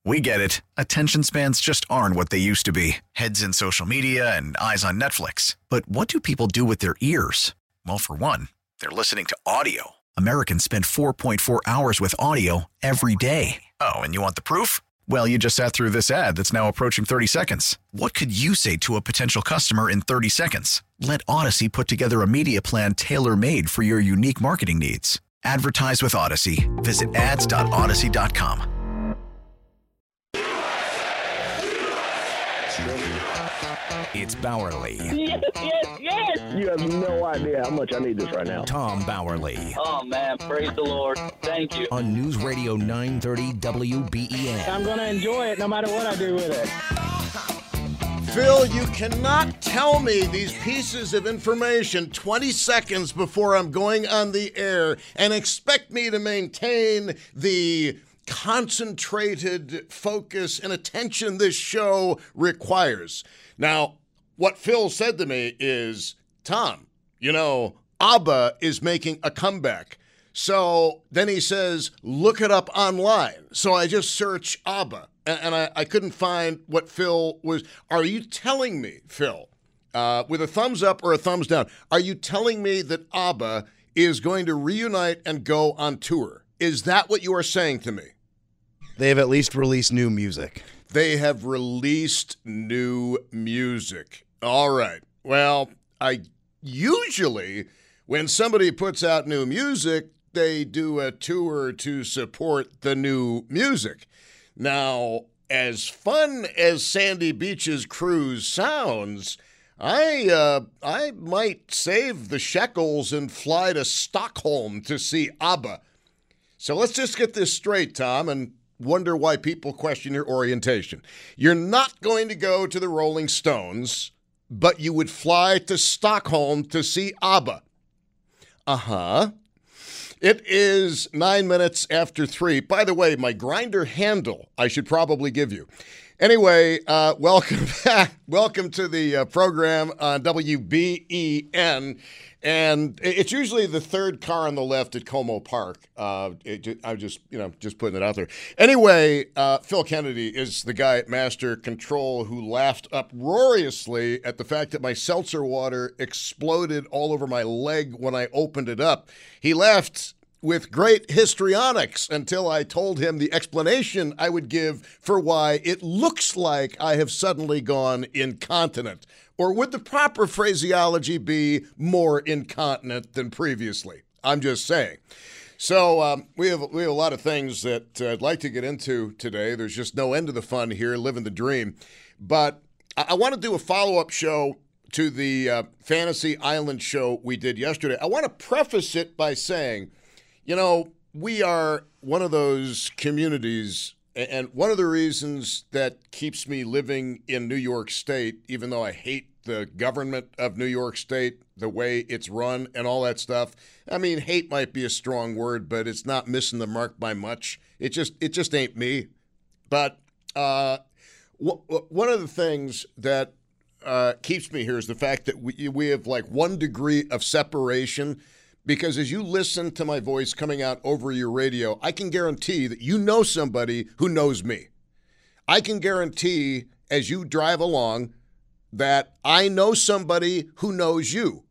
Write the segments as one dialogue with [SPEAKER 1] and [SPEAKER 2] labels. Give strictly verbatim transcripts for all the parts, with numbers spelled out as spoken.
[SPEAKER 1] We get it. Attention spans just aren't what they used to be. Heads in social media and eyes on Netflix. But what do people do with their ears? Well, for one, they're listening to audio. Americans spend four point four hours with audio every day. Oh, and you want the proof? Well, you just sat through this ad that's now approaching thirty seconds. What could you say to a potential customer in thirty seconds? Let Odyssey put together a media plan tailor-made for your unique marketing needs. Advertise with Odyssey. Visit ads dot odyssey dot com.
[SPEAKER 2] It's Bowerly.
[SPEAKER 3] Yes, yes, yes! You have no idea how much I need this right now.
[SPEAKER 2] Tom Bowerly.
[SPEAKER 4] Oh, man, praise the Lord. Thank you.
[SPEAKER 2] On News Radio nine thirty W B E N.
[SPEAKER 3] I'm going to enjoy it no matter what I do with it.
[SPEAKER 5] Phil, you cannot tell me these pieces of information twenty seconds before I'm going on the air and expect me to maintain the concentrated focus and attention this show requires. Now, what Phil said to me is, Tom, you know, ABBA is making a comeback. So then he says, look it up online. So I just search ABBA, and, and I, I couldn't find what Phil was. Are you telling me, Phil, uh, with a thumbs up or a thumbs down, are you telling me that ABBA is going to reunite and go on tour? Is that what you are saying to me?
[SPEAKER 6] They have at least released new music.
[SPEAKER 5] They have released new music. All right. Well, I usually, when somebody puts out new music, they do a tour to support the new music. Now, as fun as Sandy Beach's cruise sounds, I uh, I might save the shekels and fly to Stockholm to see ABBA. So let's just get this straight, Tom, and wonder why people question your orientation. You're not going to go to the Rolling Stones, but you would fly to Stockholm to see ABBA. Uh-huh. It is nine minutes after three. By the way, my grinder handle I should probably give you. Anyway, uh, welcome back. Welcome to the uh, program on W B E N. And it's usually the third car on the left at Como Park. Uh, it, I'm just, you know, just putting it out there. Anyway, uh, Phil Kennedy is the guy at Master Control who laughed uproariously at the fact that my seltzer water exploded all over my leg when I opened it up. He laughed with great histrionics until I told him the explanation I would give for why it looks like I have suddenly gone incontinent. Or would the proper phraseology be more incontinent than previously? I'm just saying. So um, we have we have a lot of things that uh, I'd like to get into today. There's just no end to the fun here, living the dream. But I, I want to do a follow-up show to the uh, Fantasy Island show we did yesterday. I want to preface it by saying, you know, we are one of those communities, and one of the reasons that keeps me living in New York State, even though I hate the government of New York State, the way it's run and all that stuff. I mean, hate might be a strong word, but it's not missing the mark by much. It just it just ain't me. But uh, w- w- one of the things that uh, keeps me here is the fact that we, we have like one degree of separation. Because as you listen to my voice coming out over your radio, I can guarantee that you know somebody who knows me. I can guarantee as you drive along that I know somebody who knows you,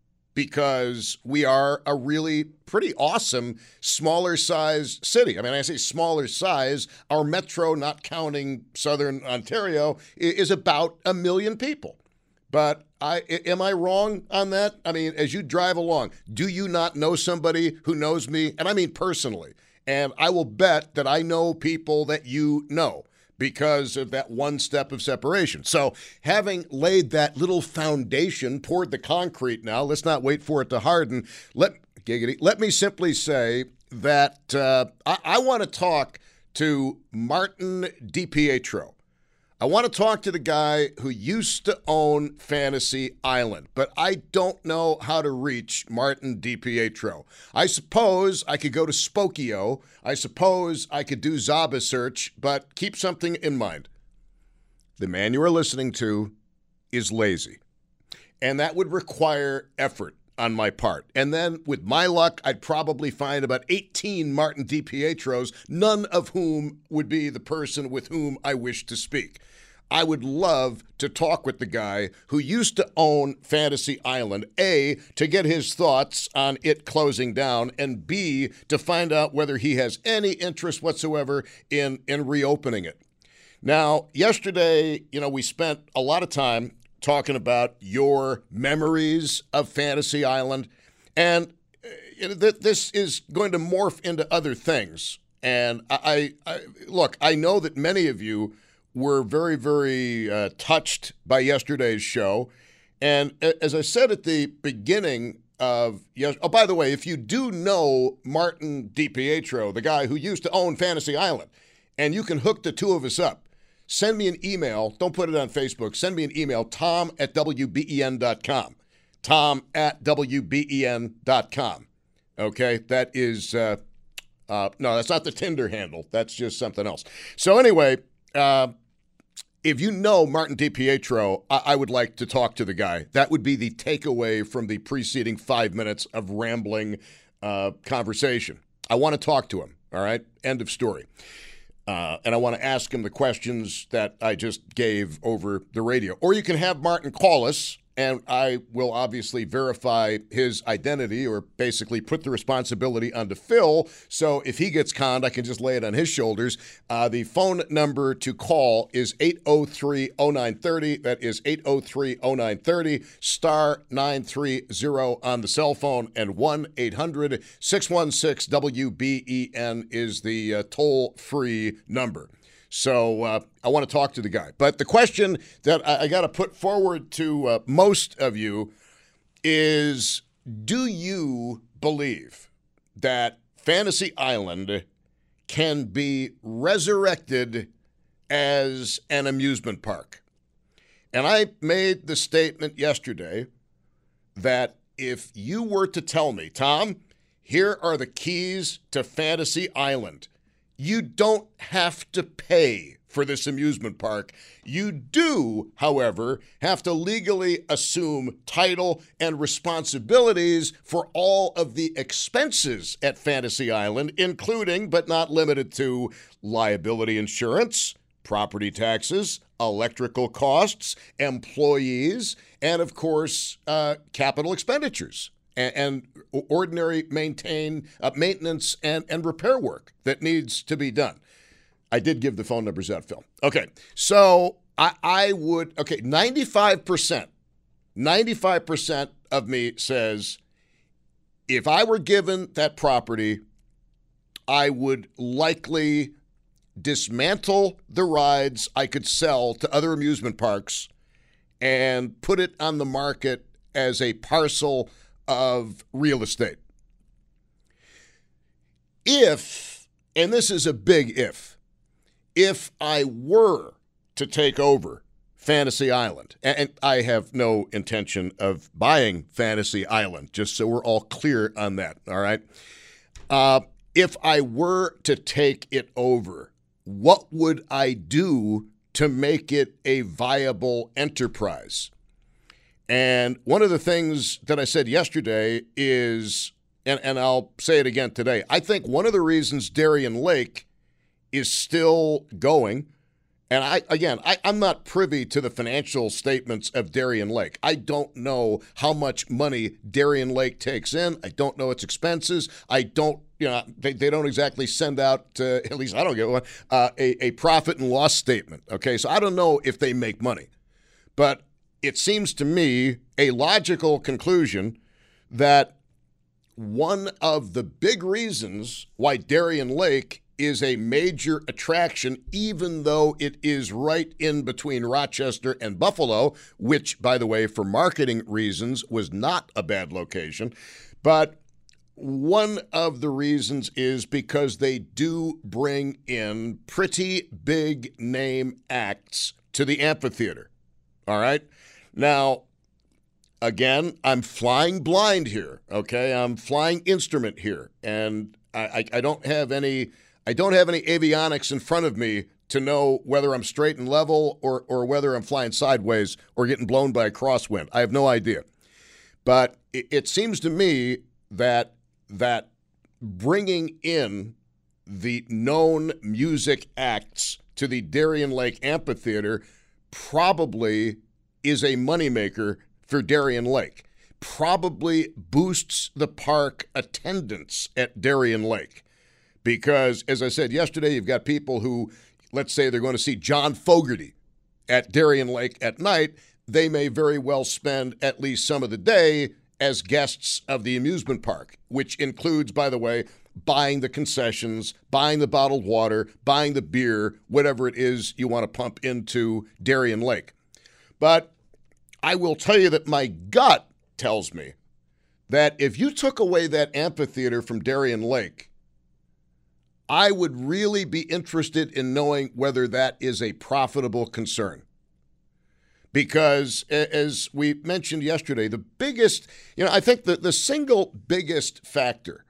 [SPEAKER 5] because we are a really pretty awesome smaller size city. I mean, I say smaller size. Our metro, not counting Southern Ontario, is about a million people. But I am I wrong on that? I mean, as you drive along, do you not know somebody who knows me? And I mean personally. And I will bet that I know people that you know because of that one step of separation. So having laid that little foundation, poured the concrete now, let's not wait for it to harden. Let, giggity, let me simply say that uh, I, I want to talk to Martin DiPietro. I want to talk to the guy who used to own Fantasy Island, but I don't know how to reach Martin DiPietro. I suppose I could go to Spokeo. I suppose I could do Zaba search, but keep something in mind. The man you are listening to is lazy, and that would require effort on my part. And then with my luck, I'd probably find about eighteen Martin DiPietros, none of whom would be the person with whom I wish to speak. I would love to talk with the guy who used to own Fantasy Island, A, to get his thoughts on it closing down, and B, to find out whether he has any interest whatsoever in, in reopening it. Now, yesterday, you know, we spent a lot of time talking about your memories of Fantasy Island, and you know, th- this is going to morph into other things. And I, I, I look, I know that many of you were very, very uh, touched by yesterday's show. And as I said at the beginning of yes, oh, by the way, if you do know Martin DiPietro, the guy who used to own Fantasy Island, and you can hook the two of us up, send me an email. Don't put it on Facebook. Send me an email, tom at w b e n dot com. tom at w b e n dot com. Okay, that is, uh, uh, no, that's not the Tinder handle. That's just something else. So anyway, uh, if you know Martin DiPietro, I-, I would like to talk to the guy. That would be the takeaway from the preceding five minutes of rambling uh, conversation. I want to talk to him, all right? End of story. Uh, and I want to ask him the questions that I just gave over the radio. Or you can have Martin call us, and I will obviously verify his identity or basically put the responsibility onto Phil. So if he gets conned, I can just lay it on his shoulders. Uh, the phone number to call is eight oh three oh nine three oh. That is eight oh three oh nine three oh, star nine three zero on the cell phone, and one eight hundred six one six W B E N is the uh, toll-free number. So uh, I want to talk to the guy. But the question that I, I got to put forward to uh, most of you is, do you believe that Fantasy Island can be resurrected as an amusement park? And I made the statement yesterday that if you were to tell me, Tom, here are the keys to Fantasy Island, you don't have to pay for this amusement park. You do, however, have to legally assume title and responsibilities for all of the expenses at Fantasy Island, including but not limited to liability insurance, property taxes, electrical costs, employees, and, of course, uh, capital expenditures. And ordinary maintain uh, maintenance and, and repair work that needs to be done. I did give the phone numbers out, Phil. Okay, so I, I would, okay, ninety-five percent, ninety-five percent of me says if I were given that property, I would likely dismantle the rides I could sell to other amusement parks and put it on the market as a parcel of real estate. If, and this is a big if, if I were to take over Fantasy Island, and I have no intention of buying Fantasy Island, just so we're all clear on that, all right? Uh, if I were to take it over, what would I do to make it a viable enterprise? And one of the things that I said yesterday is, and, and I'll say it again today, I think one of the reasons Darien Lake is still going, and I again, I, I'm not privy to the financial statements of Darien Lake. I don't know how much money Darien Lake takes in. I don't know its expenses. I don't, you know, they, they don't exactly send out, uh, at least I don't get one, uh, a, a profit and loss statement. Okay, so I don't know if they make money. But it seems to me a logical conclusion that one of the big reasons why Darien Lake is a major attraction, even though it is right in between Rochester and Buffalo, which, by the way, for marketing reasons, was not a bad location. But one of the reasons is because they do bring in pretty big name acts to the amphitheater. All right? Now, again, I'm flying blind here, okay? I'm flying instrument here, and I, I, I don't have any I don't have any avionics in front of me to know whether I'm straight and level or or whether I'm flying sideways or getting blown by a crosswind. I have no idea. But it, it seems to me that that bringing in the known music acts to the Darien Lake Amphitheater probably is a moneymaker for Darien Lake. Probably boosts the park attendance at Darien Lake. Because, as I said yesterday, you've got people who, let's say they're going to see John Fogerty at Darien Lake at night. They may very well spend at least some of the day as guests of the amusement park, which includes, by the way, buying the concessions, buying the bottled water, buying the beer, whatever it is you want to pump into Darien Lake. But I will tell you that my gut tells me that if you took away that amphitheater from Darien Lake, I would really be interested in knowing whether that is a profitable concern. Because, as we mentioned yesterday, the biggest, you know, I think the, the single biggest factor,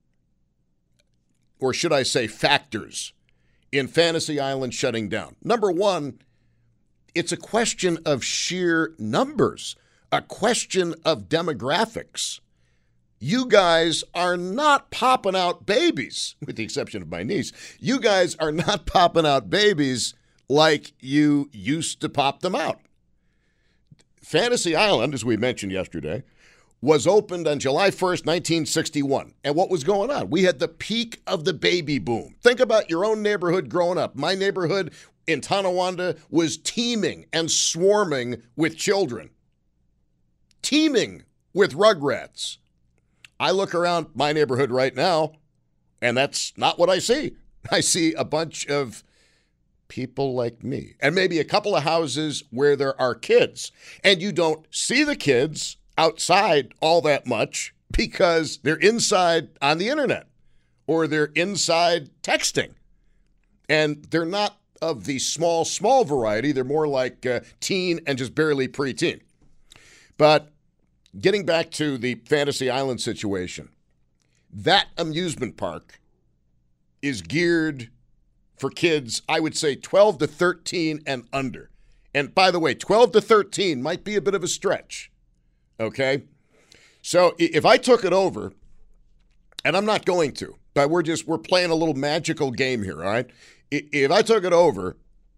[SPEAKER 5] or should I say factors, in Fantasy Island shutting down. Number one, it's a question of sheer numbers, a question of demographics. You guys are not popping out babies, with the exception of my niece. You guys are not popping out babies like you used to pop them out. Fantasy Island, as we mentioned yesterday, was opened on July first, nineteen sixty-one. And what was going on? We had the peak of the baby boom. Think about your own neighborhood growing up. My neighborhood in Tonawanda was teeming and swarming with children. Teeming with rugrats. I look around my neighborhood right now, and that's not what I see. I see a bunch of people like me, and maybe a couple of houses where there are kids. And you don't see the kids outside all that much because they're inside on the internet or they're inside texting. And they're not of the small, small variety. They're more like uh, teen and just barely preteen. But getting back to the Fantasy Island situation, that amusement park is geared for kids, I would say twelve to thirteen and under. And by the way, twelve to thirteen might be a bit of a stretch, okay? So if I took it over, and I'm not going to, but we're just, we're playing a little magical game here, all right? If I took it over,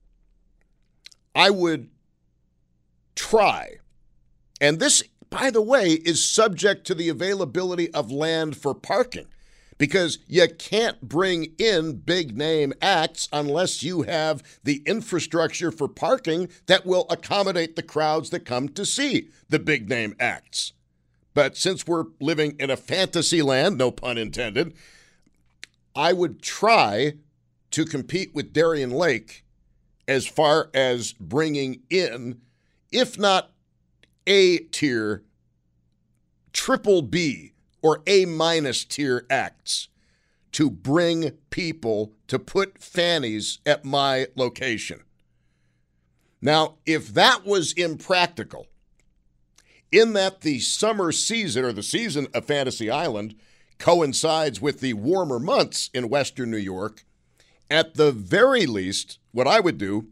[SPEAKER 5] I would try, and this, by the way, is subject to the availability of land for parking. Because you can't bring in big-name acts unless you have the infrastructure for parking that will accommodate the crowds that come to see the big-name acts. But since we're living in a fantasy land, no pun intended, I would try to compete with Darien Lake as far as bringing in, if not A-tier, triple B, or A-minus tier acts to bring people to put fannies at my location. Now, if that was impractical, in that the summer season or the season of Fantasy Island coincides with the warmer months in Western New York, at the very least, what I would do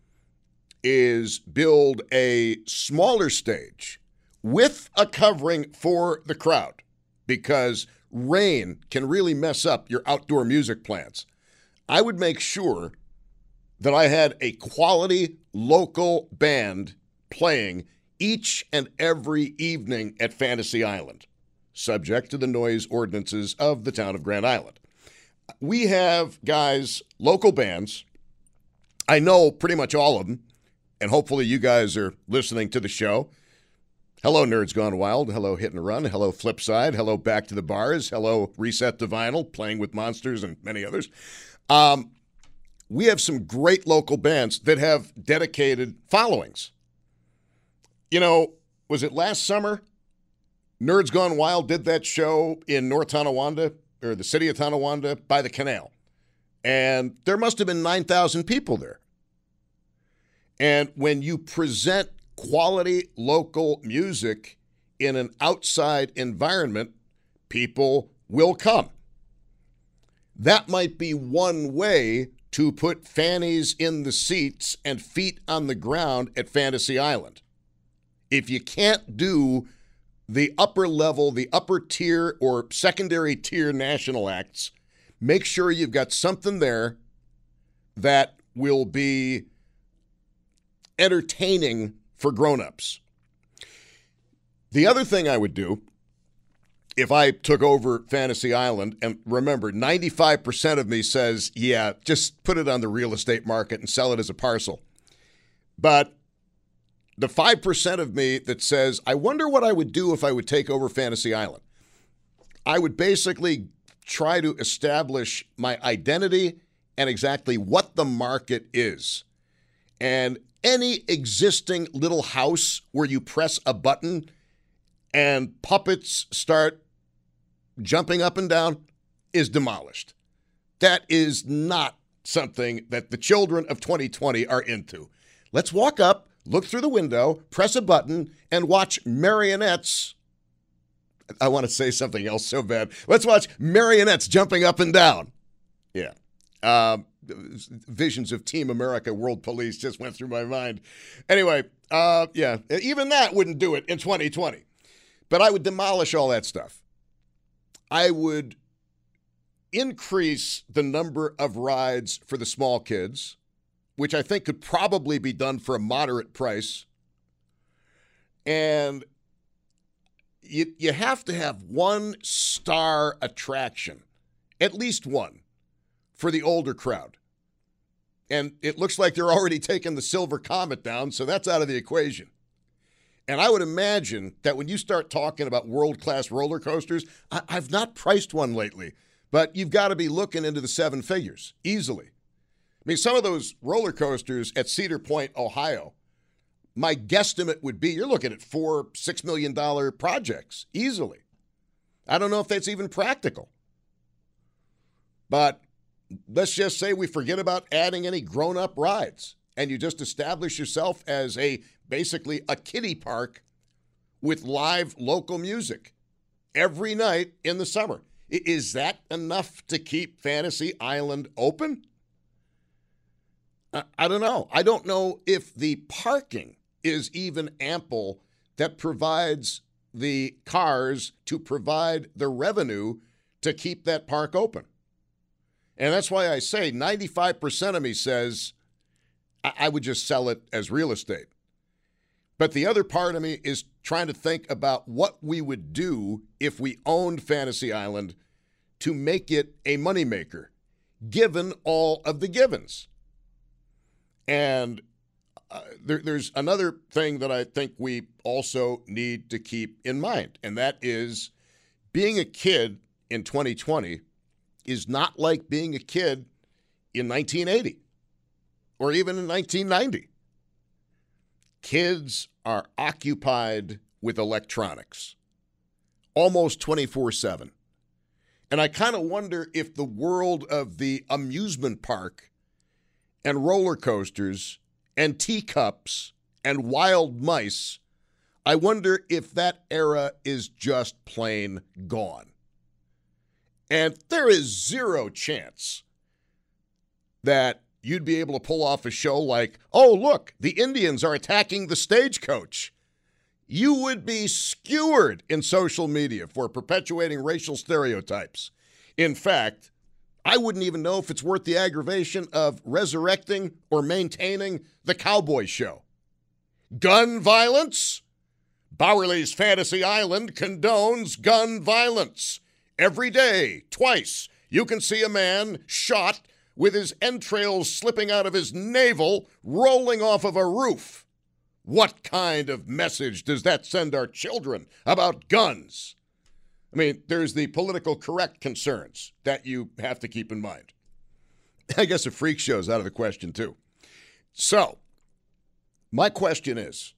[SPEAKER 5] is build a smaller stage with a covering for the crowd. Because rain can really mess up your outdoor music plans. I would make sure that I had a quality local band playing each and every evening at Fantasy Island, subject to the noise ordinances of the town of Grand Island. We have, guys, local bands. I know pretty much all of them, and hopefully you guys are listening to the show. Hello, Nerds Gone Wild. Hello, Hit and Run. Hello, Flipside. Hello, Back to the Bars. Hello, Reset to Vinyl, Playing with Monsters, and many others. Um, we have some great local bands that have dedicated followings. You know, was it last summer? Nerds Gone Wild did that show in North Tonawanda, or the city of Tonawanda, by the canal. And there must have been nine thousand people there. And when you present quality local music in an outside environment, people will come. That might be one way to put fannies in the seats and feet on the ground at Fantasy Island. If you can't do the upper level, the upper tier or secondary tier national acts, make sure you've got something there that will be entertaining for grown-ups. The other thing I would do if I took over Fantasy Island, and remember, ninety-five percent of me says, yeah, just put it on the real estate market and sell it as a parcel. But the five percent of me that says, I wonder what I would do if I would take over Fantasy Island. I would basically try to establish my identity and exactly what the market is. And any existing little house where you press a button and puppets start jumping up and down is demolished. That is not something that the children of twenty twenty are into. Let's walk up, look through the window, press a button, and watch marionettes. I want to say something else so bad. Let's watch marionettes jumping up and down. Yeah. Um, visions of Team America World Police just went through my mind. Anyway, uh, yeah, even that wouldn't do it in twenty twenty. But I would demolish all that stuff. I would increase the number of rides for the small kids, which I think could probably be done for a moderate price. And you, you have to have one star attraction, at least one, for the older crowd. And it looks like they're already taking the Silver Comet down, so that's out of the equation. And I would imagine that when you start talking about world-class roller coasters, I- I've not priced one lately, but you've got to be looking into the seven figures, easily. I mean, some of those roller coasters at Cedar Point, Ohio, my guesstimate would be you're looking at four, six million dollar projects, easily. I don't know if that's even practical. But let's just say we forget about adding any grown-up rides, and you just establish yourself as a basically a kiddie park with live local music every night in the summer. Is that enough to keep Fantasy Island open? I don't know. I don't know if the parking is even ample that provides the cars to provide the revenue to keep that park open. And that's why I say ninety-five percent of me says I would just sell it as real estate. But the other part of me is trying to think about what we would do if we owned Fantasy Island to make it a moneymaker, given all of the givens. And uh, there, there's another thing that I think we also need to keep in mind, and that is being a kid in twenty twenty is not like being a kid in nineteen eighty or even in nineteen ninety. Kids are occupied with electronics almost twenty-four seven. And I kind of wonder if the world of the amusement park and roller coasters and teacups and wild mice, I wonder if that era is just plain gone. And there is zero chance that you'd be able to pull off a show like, oh, look, the Indians are attacking the stagecoach. You would be skewered in social media for perpetuating racial stereotypes. In fact, I wouldn't even know if it's worth the aggravation of resurrecting or maintaining the cowboy show. Gun violence? Bowerly's Fantasy Island condones gun violence. Every day, twice, you can see a man shot with his entrails slipping out of his navel, rolling off of a roof. What kind of message does that send our children about guns? I mean, there's the political correct concerns that you have to keep in mind. I guess a freak show's out of the question, too. So, my question is,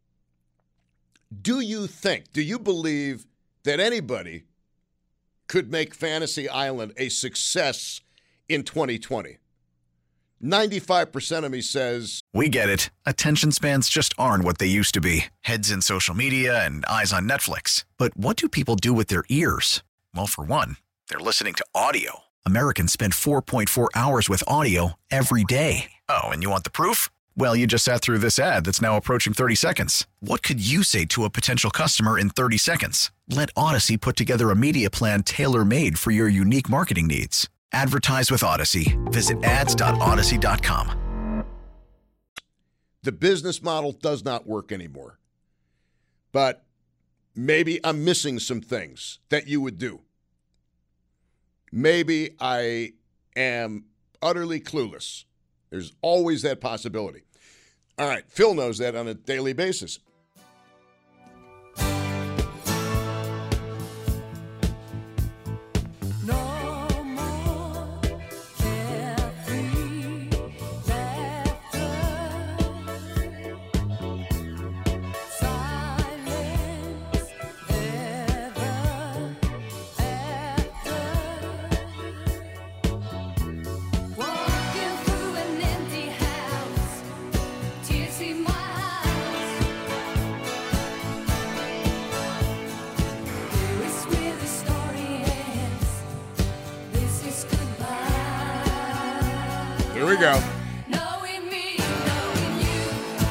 [SPEAKER 5] do you think, do you believe that anybody could make Fantasy Island a success in twenty twenty? ninety-five percent of me says,
[SPEAKER 1] We get it. Attention spans just aren't what they used to be. Heads in social media and eyes on Netflix. But what do people do with their ears? Well, for one, they're listening to audio. Americans spend four point four hours with audio every day. Oh, and you want the proof? Well, you just sat through this ad that's now approaching thirty seconds. What could you say to a potential customer in thirty seconds? Let Odyssey put together a media plan tailor-made for your unique marketing needs. Advertise with Odyssey. Visit ads dot odyssey dot com.
[SPEAKER 5] The business model does not work anymore. But maybe I'm missing some things that you would do. Maybe I am utterly clueless. There's always that possibility. All right, Phil knows that on a daily basis. Here we go.
[SPEAKER 7] Knowing me, knowing you,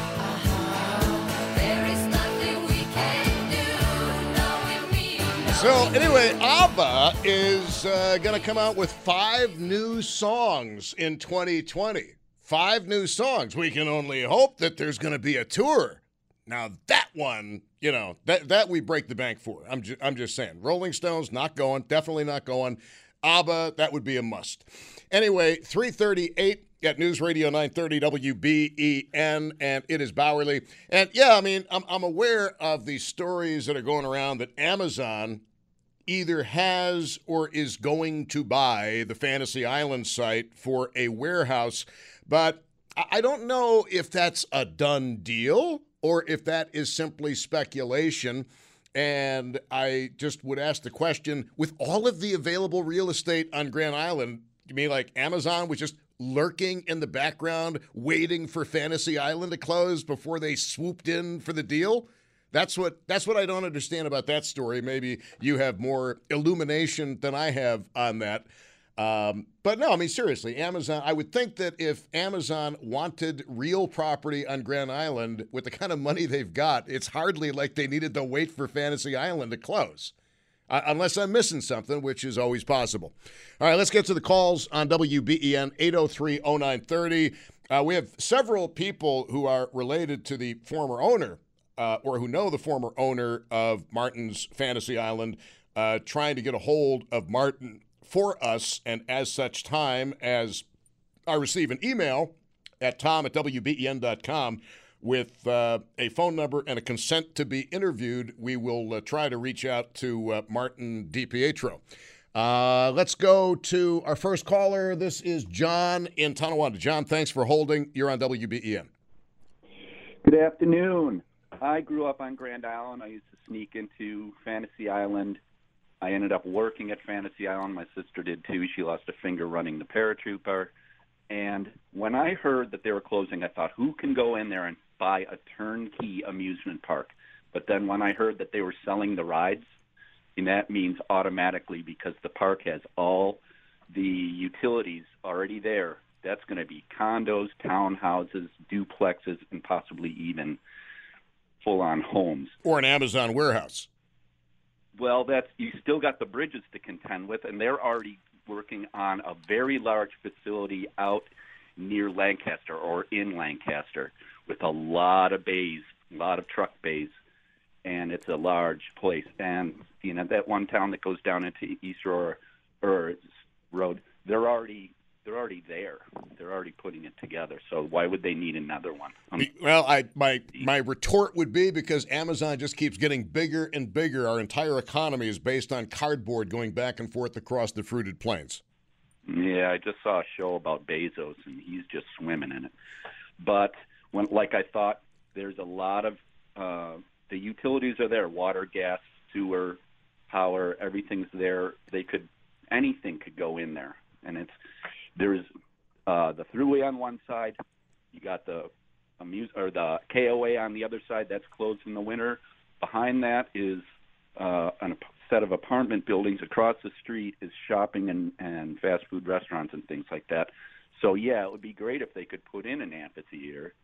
[SPEAKER 7] uh-huh. There is nothing we can do. Knowing me, knowing
[SPEAKER 5] So anyway, ABBA is uh, going to come out with five new songs in twenty twenty. Five new songs. We can only hope that there's going to be a tour. Now that one, you know, that that we break the bank for. I'm ju- I'm just saying. Rolling Stones not going, definitely not going. ABBA, that would be a must. Anyway, three thirty-eight at News Radio nine thirty W B E N, and it is Bowerly. And yeah, I mean, I'm I'm aware of the stories that are going around that Amazon either has or is going to buy the Fantasy Island site for a warehouse, but I I don't know if that's a done deal or if that is simply speculation. And I just would ask the question, with all of the available real estate on Grand Island, you mean like Amazon was just lurking in the background, waiting for Fantasy Island to close before they swooped in for the deal? That's what that's what I don't understand about that story. Maybe you have more illumination than I have on that. Um, but no, I mean, seriously, Amazon, I would think that if Amazon wanted real property on Grand Island with the kind of money they've got, it's hardly like they needed to wait for Fantasy Island to close. Uh, unless I'm missing something, which is always possible. All right, let's get to the calls on W B E N eight oh three oh nine thirty. Uh, we have several people who are related to the former owner uh, or who know the former owner of Martin's Fantasy Island uh, trying to get a hold of Martin for us, and as such time as I receive an email at tom at w b e n dot com with uh, a phone number and a consent to be interviewed, we will uh, try to reach out to uh, Martin DiPietro. Uh, let's go to our first caller. This is John in Tonawanda. John, thanks for holding. You're on W B E N.
[SPEAKER 8] Good afternoon. I grew up on Grand Island. I used to sneak into Fantasy Island. I ended up working at Fantasy Island. My sister did too. She lost a finger running the paratrooper. And when I heard that they were closing, I thought, who can go in there and buy a turnkey amusement park? But then when I heard that they were selling the rides, and that means automatically, because the park has all the utilities already there, that's going to be condos, townhouses, duplexes, and possibly even full-on homes.
[SPEAKER 5] Or an Amazon warehouse.
[SPEAKER 8] Well, that's you still got the bridges to contend with, and they're already working on a very large facility out near Lancaster or in Lancaster with a lot of bays, a lot of truck bays, and it's a large place. And, you know, that one town that goes down into East Aurora or Road, they're already they're already there. They're already putting it together. So why would they need another one? Um,
[SPEAKER 5] well, I my my retort would be because Amazon just keeps getting bigger and bigger. Our entire economy is based on cardboard going back and forth across the fruited plains.
[SPEAKER 8] Yeah, I just saw a show about Bezos, and he's just swimming in it. But when, like I thought, there's a lot of uh, the utilities are there: water, gas, sewer, power. Everything's there. They could anything could go in there, and it's there's uh, the Thruway on one side. You got the amuse or the K O A on the other side. That's closed in the winter. Behind that is uh, a set of apartment buildings. Across the street is shopping and, and fast food restaurants and things like that. So, yeah, it would be great if they could put in an amphitheater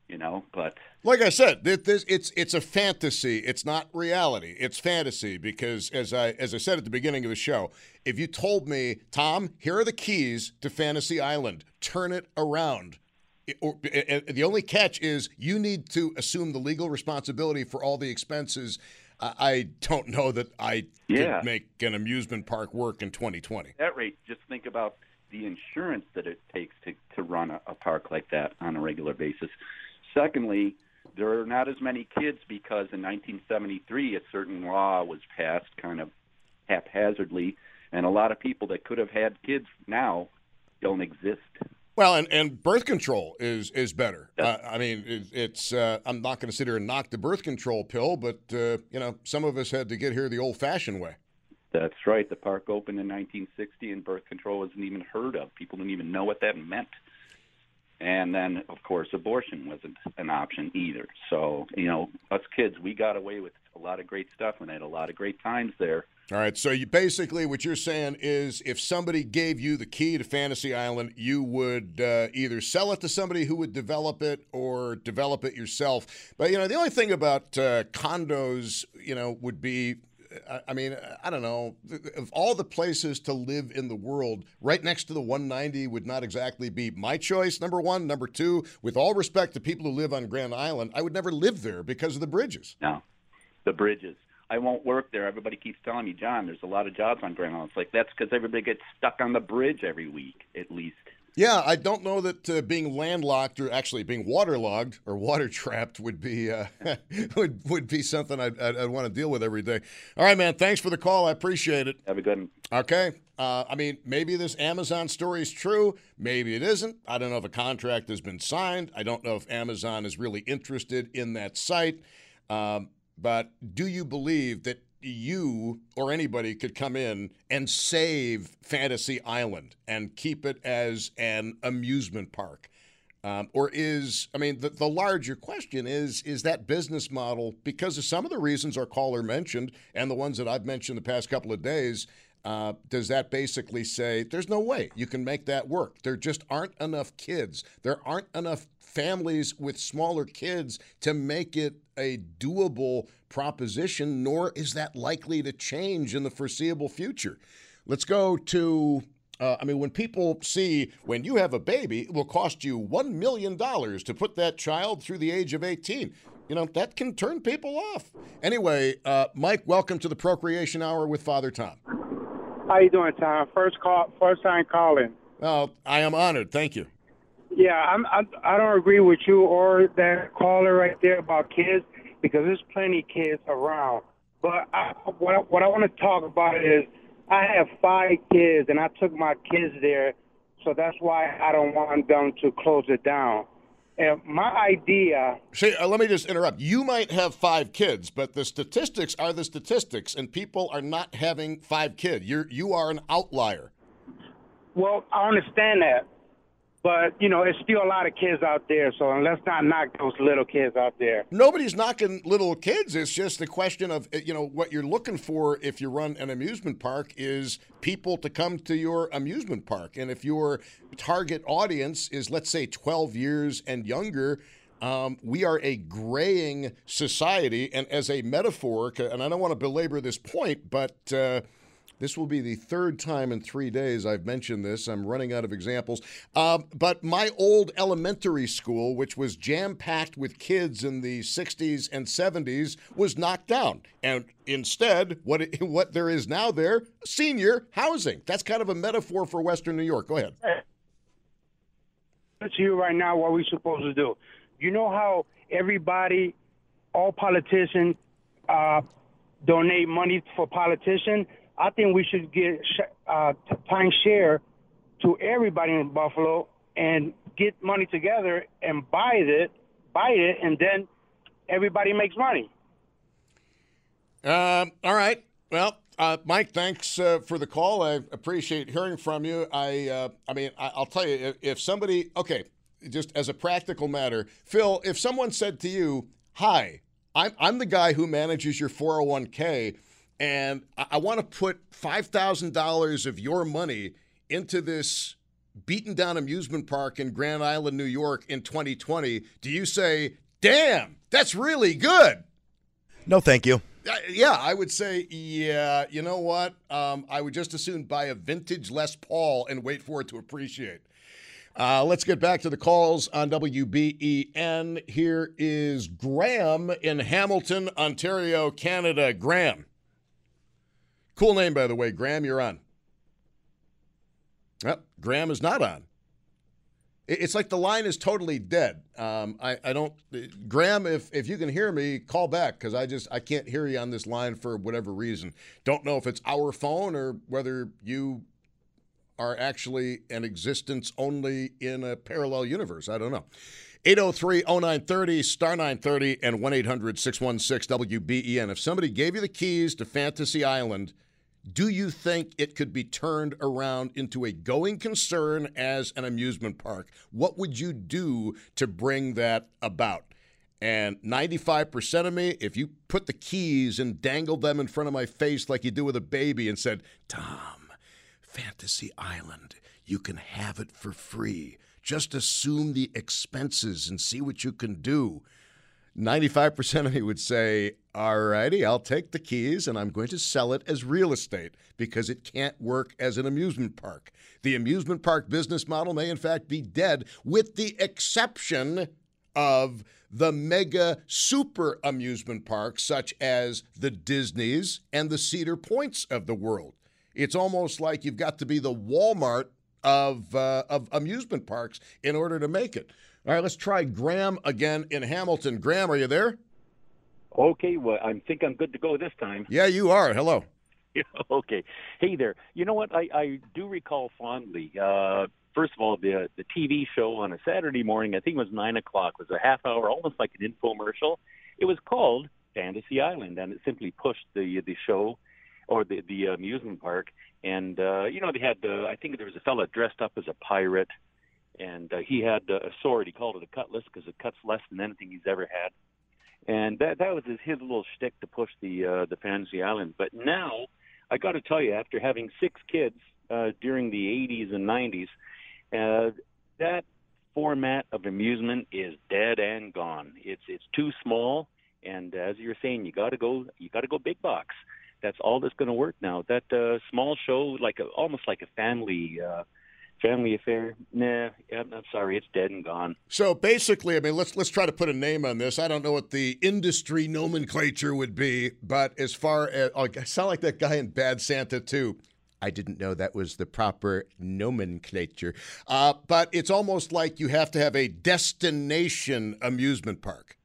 [SPEAKER 8] you know, but
[SPEAKER 5] Like I said, th- this, it's it's a fantasy. It's not reality. It's fantasy because, as I as I said at the beginning of the show, if you told me, Tom, here are the keys to Fantasy Island, turn it around. It- or, and the only catch is you need to assume the legal responsibility for all the expenses. I, I don't know that I
[SPEAKER 8] Yeah.
[SPEAKER 5] could make an amusement park work in twenty twenty.
[SPEAKER 8] at that rate, just think about the insurance that it takes to, to run a, a park like that on a regular basis. Secondly, there are not as many kids because in nineteen seventy-three a certain law was passed kind of haphazardly, and a lot of people that could have had kids now don't exist.
[SPEAKER 5] Well, and, and birth control is is better. Uh, I mean, it, it's. Uh, I'm not going to sit here and knock the birth control pill, but uh, you know, some of us had to get here the old-fashioned way.
[SPEAKER 8] That's right. The park opened in nineteen sixty, and birth control wasn't even heard of. People didn't even know what that meant. And then, of course, abortion wasn't an option either. So, you know, us kids, we got away with a lot of great stuff and had a lot of great times there.
[SPEAKER 5] All right, so you basically what you're saying is if somebody gave you the key to Fantasy Island, you would uh, either sell it to somebody who would develop it or develop it yourself. But, you know, the only thing about uh, condos, you know, would be, I, I mean, I don't know, of all the places to live in the world, right next to the one ninety would not exactly be my choice, number one. Number two, with all respect to people who live on Grand Island, I would never live there because of the bridges.
[SPEAKER 8] No, the bridges. I won't work there. Everybody keeps telling me, John, there's a lot of jobs on Grand Island. It's like, that's because everybody gets stuck on the bridge every week, at least.
[SPEAKER 5] Yeah, I don't know that uh, being landlocked or actually being waterlogged or water trapped would be uh, would would be something I'd, I'd, I'd want to deal with every day. All right, man. Thanks for the call. I appreciate it.
[SPEAKER 8] Have a good one.
[SPEAKER 5] Okay. Uh, I mean, maybe this Amazon story is true. Maybe it isn't. I don't know if a contract has been signed. I don't know if Amazon is really interested in that site. Um, but do you believe that you or anybody could come in and save Fantasy Island and keep it as an amusement park? Um, or is, I mean, the, the larger question is, is that business model, because of some of the reasons our caller mentioned and the ones that I've mentioned the past couple of days, uh, does that basically say there's no way you can make that work? There just aren't enough kids. There aren't enough families with smaller kids to make it a doable proposition, nor is that likely to change in the foreseeable future. Let's go to, uh, I mean, when people see when you have a baby, it will cost you one million dollars to put that child through the age of eighteen. You know, that can turn people off. Anyway, uh, Mike, welcome to the Procreation Hour with Father Tom.
[SPEAKER 9] How you doing, Tom? First call, first time calling.
[SPEAKER 5] Well, I am honored. Thank you.
[SPEAKER 9] Yeah, I'm, I I don't agree with you or that caller right there about kids because there's plenty of kids around. But I, what I, what I want to talk about is I have five kids and I took my kids there, so that's why I don't want them to close it down. And my idea.
[SPEAKER 5] See, uh, let me just interrupt. You might have five kids, but the statistics are the statistics, and people are not having five kids. You're you are an outlier.
[SPEAKER 9] Well, I understand that. But, you know, there's still a lot of kids out there, so let's not knock those little kids out there.
[SPEAKER 5] Nobody's knocking little kids. It's just the question of, you know, what you're looking for if you run an amusement park is people to come to your amusement park. And if your target audience is, let's say, twelve years and younger, um, we are a graying society. And as a metaphor, and I don't want to belabor this point, but uh, this will be the third time in three days I've mentioned this. I'm running out of examples. Um, but my old elementary school, which was jam-packed with kids in the sixties and seventies, was knocked down. And instead, what it, what there is now there, senior housing. That's kind of a metaphor for Western New York. Go ahead.
[SPEAKER 9] To you right now what we're supposed to do. You know how everybody, all politicians, uh, donate money for politicians? I think we should get uh, time share to everybody in Buffalo and get money together and buy it, buy it, and then everybody makes money.
[SPEAKER 5] Um, all right. Well, uh, Mike, thanks uh, for the call. I appreciate hearing from you. I, uh, I mean, I, I'll tell you, if, if somebody, okay, just as a practical matter, Phil, if someone said to you, "Hi, I'm I'm the guy who manages your four oh one k. And I want to put five thousand dollars of your money into this beaten down amusement park in Grand Island, New York in twenty twenty, do you say, damn, that's really good?
[SPEAKER 6] No, thank you.
[SPEAKER 5] Uh, yeah, I would say, yeah, you know what? Um, I would just as soon buy a vintage Les Paul and wait for it to appreciate. Uh, let's get back to the calls on W B E N. Here is Graham in Hamilton, Ontario, Canada. Graham. Cool name, by the way. Graham, you're on. Well, Graham is not on. It's like the line is totally dead. Um, I, I don't, Graham, if, if you can hear me, call back because I just, I can't hear you on this line for whatever reason. Don't know if it's our phone or whether you are actually an existence only in a parallel universe. I don't know. eight oh three oh nine thirty, star nine thirty, and one eight hundred six one six W B E N. If somebody gave you the keys to Fantasy Island, do you think it could be turned around into a going concern as an amusement park? What would you do to bring that about? And ninety-five percent of me, if you put the keys and dangled them in front of my face like you do with a baby and said, Tom, Fantasy Island, you can have it for free. Just assume the expenses and see what you can do. ninety-five percent of me would say, all righty, I'll take the keys and I'm going to sell it as real estate because it can't work as an amusement park. The amusement park business model may in fact be dead with the exception of the mega super amusement parks such as the Disneys and the Cedar Points of the world. It's almost like you've got to be the Walmart of uh, of amusement parks in order to make it. All right, let's try Graham again in Hamilton. Graham, are you there?
[SPEAKER 10] Okay, well, I think I'm good to go this time.
[SPEAKER 5] Yeah, you are. Hello.
[SPEAKER 10] Okay. Hey there. You know what? I, I do recall fondly. Uh, first of all, the the T V show on a Saturday morning, I think it was nine o'clock, was a half hour, almost like an infomercial. It was called Fantasy Island, and it simply pushed the the show or the the amusement park. And, uh, you know, they had, uh, I think there was a fella dressed up as a pirate, and uh, he had uh, a sword. He called it a cutlass because it cuts less than anything he's ever had. And that that was his, his little shtick to push the uh, the Fantasy Island. But now, I got to tell you, after having six kids uh, during the eighties and nineties, uh, that format of amusement is dead and gone. It's it's too small, and as you're saying, you got to go you got to go big box. That's all that's going to work now. That uh, small show, like a, almost like a family uh, family affair. Nah, I'm, I'm sorry, it's dead and gone.
[SPEAKER 5] So basically, I mean, let's let's try to put a name on this. I don't know what the industry nomenclature would be, but as far as oh, I sound like that guy in Bad Santa too. I didn't know that was the proper nomenclature. Uh, but it's almost like you have to have a destination amusement park.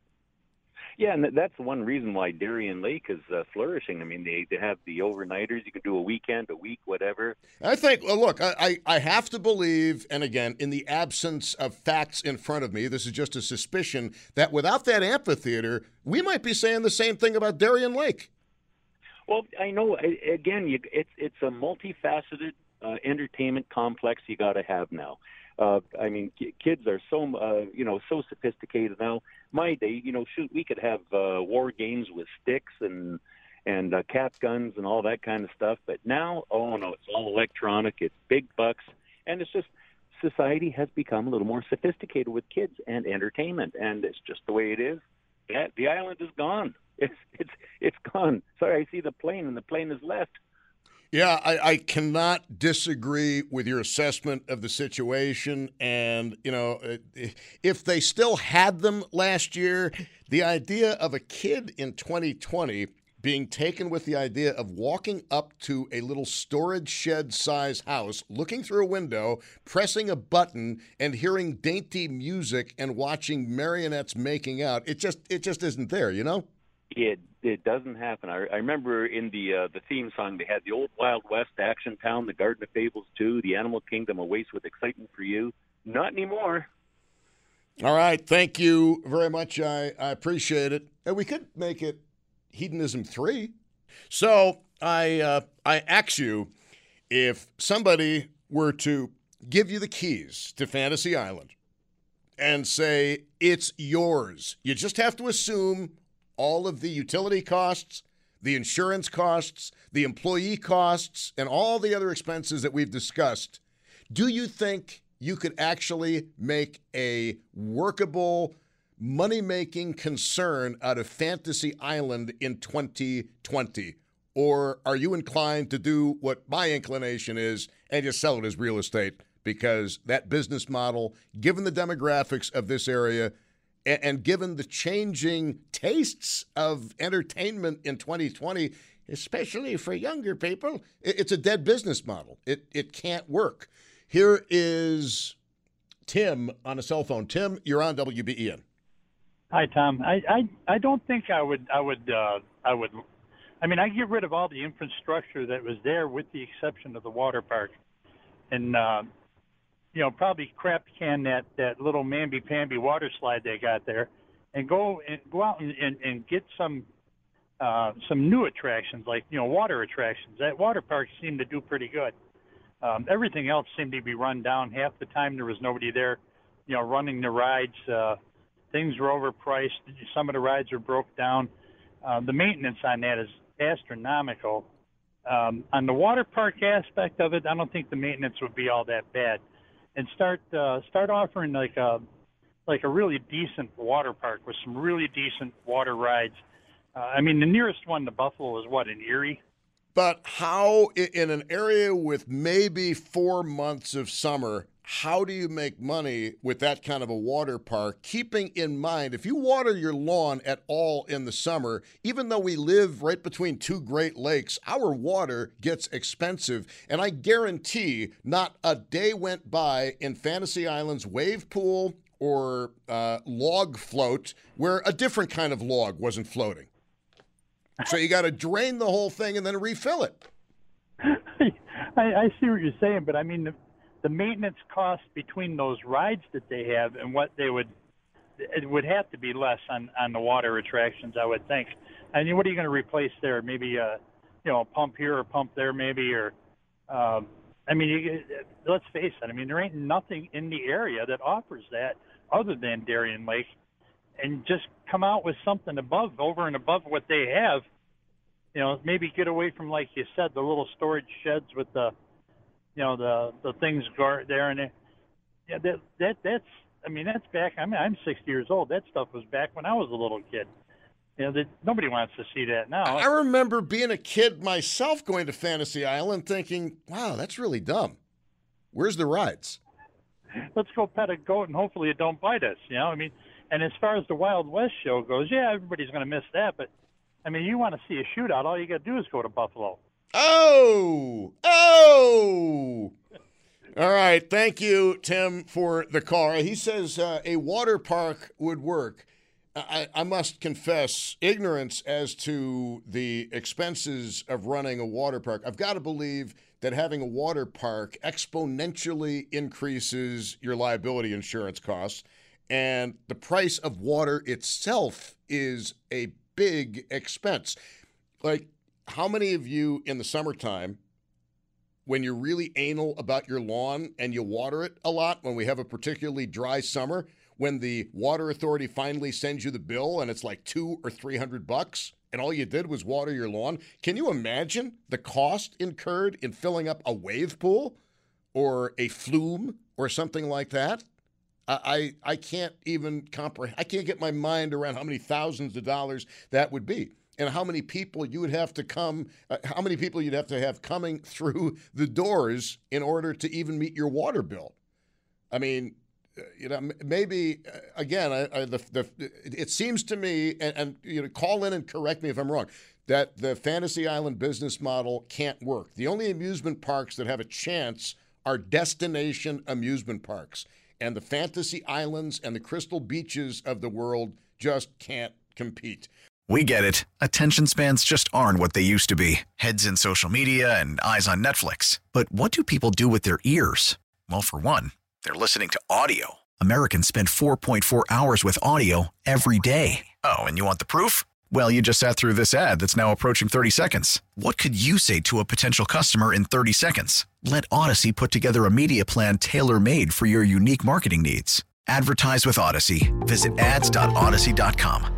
[SPEAKER 10] Yeah, and that's one reason why Darien Lake is uh, flourishing. I mean, they, they have the overnighters. You can do a weekend, a week, whatever.
[SPEAKER 5] I think, well, look, I, I, I have to believe, and again, in the absence of facts in front of me, this is just a suspicion, that without that amphitheater, we might be saying the same thing about Darien Lake.
[SPEAKER 10] Well, I know, I- again, you, it's, it's a multifaceted uh, entertainment complex you got to have now. Uh, I mean, k- kids are so, uh, you know, so sophisticated now. My day, you know, shoot, we could have uh, war games with sticks and and uh, cap guns and all that kind of stuff. But now, oh no, it's all electronic. It's big bucks, and it's just society has become a little more sophisticated with kids and entertainment, and it's just the way it is. Yeah, the island is gone. It's it's it's gone. Sorry, I see the plane, and the plane has left.
[SPEAKER 5] Yeah, I, I cannot disagree with your assessment of the situation. And, you know, if they still had them last year, the idea of a kid in twenty twenty being taken with the idea of walking up to a little storage shed size house, looking through a window, pressing a button, and hearing dainty music and watching marionettes making out, it just it just isn't there, you know?
[SPEAKER 10] It it doesn't happen. I, I remember in the uh, the theme song they had the old Wild West, Action Town, the Garden of Fables two, the Animal Kingdom, A Ways with Excitement for You. Not anymore.
[SPEAKER 5] All right, thank you very much. I, I appreciate it. And we could make it Hedonism three. So I uh, I ask you, if somebody were to give you the keys to Fantasy Island and say it's yours, you just have to assume all of the utility costs, the insurance costs, the employee costs, and all the other expenses that we've discussed. Do you think you could actually make a workable, money-making concern out of Fantasy Island in twenty twenty? Or are you inclined to do what my inclination is and just sell it as real estate? Because that business model, given the demographics of this area and, and given the changing tastes of entertainment in twenty twenty, especially for younger people, it, it's a dead business model. It it can't work. Here is Tim on a cell phone. Tim, you're on W B E N.
[SPEAKER 11] Hi, Tom. I, I, I don't think I would I would uh, I would. I mean, I get rid of all the infrastructure that was there, with the exception of the water park, and uh, you know, probably crap can that, that little mamby-pamby water slide they got there, and go and go out and, and, and get some uh, some new attractions, like, you know, water attractions. That water park seemed to do pretty good. Um, everything else seemed to be run down. Half the time there was nobody there, you know, running the rides. Uh, things were overpriced. Some of the rides were broke down. Uh, the maintenance on that is astronomical. Um, on the water park aspect of it, I don't think the maintenance would be all that bad. And start uh, start offering like a like a really decent water park with some really decent water rides. Uh, I mean, the nearest one to Buffalo is what, in Erie?
[SPEAKER 5] But how, in an area with maybe four months of summer, how do you make money with that kind of a water park? Keeping in mind, if you water your lawn at all in the summer, even though we live right between two Great Lakes, our water gets expensive. And I guarantee not a day went by in Fantasy Island's wave pool or uh, log float where a different kind of log wasn't floating. So you got to drain the whole thing and then refill it.
[SPEAKER 11] I, I see what you're saying, but I mean, the, the maintenance cost between those rides that they have and what they would, it would have to be less on, on the water attractions, I would think. I mean, what are you going to replace there? Maybe a, you know, a pump here or a pump there, maybe, or, um, I mean, you, let's face it. I mean, there ain't nothing in the area that offers that other than Darien Lake. And just come out with something above, over and above what they have. You know, maybe get away from, like you said, the little storage sheds with the, you know, the the things guard there and there. Yeah, that that that's. I mean, that's back. I mean, I'm sixty years old. That stuff was back when I was a little kid. You know, that nobody wants to see that now.
[SPEAKER 5] I remember being a kid myself, going to Fantasy Island, thinking, "Wow, that's really dumb. Where's the rides?
[SPEAKER 11] Let's go pet a goat and hopefully it don't bite us." You know, I mean. And as far as the Wild West show goes, yeah, everybody's going to miss that. But, I mean, you want to see a shootout, all you got to do is go to Buffalo.
[SPEAKER 5] Oh! Oh! All right. Thank you, Tim, for the call. He says uh, a water park would work. I, I must confess ignorance as to the expenses of running a water park. I've got to believe that having a water park exponentially increases your liability insurance costs. And the price of water itself is a big expense. Like, how many of you in the summertime, when you're really anal about your lawn and you water it a lot, when we have a particularly dry summer, when the water authority finally sends you the bill and it's like two or three hundred bucks, and all you did was water your lawn? Can you imagine the cost incurred in filling up a wave pool or a flume or something like that? I, I can't even comprehend. I can't get my mind around how many thousands of dollars that would be, and how many people you would have to come, uh, how many people you'd have to have coming through the doors in order to even meet your water bill. I mean, uh, you know, maybe uh, again, I, I, the, the, it seems to me, and, and you know, call in and correct me if I'm wrong, that the Fantasy Island business model can't work. The only amusement parks that have a chance are destination amusement parks. And the Fantasy Islands and the Crystal Beaches of the world just can't compete.
[SPEAKER 1] We get it. Attention spans just aren't what they used to be. Heads in social media and eyes on Netflix. But what do people do with their ears? Well, for one, they're listening to audio. Americans spend four point four hours with audio every day. Oh, and you want the proof? Well, you just sat through this ad that's now approaching thirty seconds. What could you say to a potential customer in thirty seconds? Let Odyssey put together a media plan tailor-made for your unique marketing needs. Advertise with Odyssey. Visit ads dot odyssey dot com.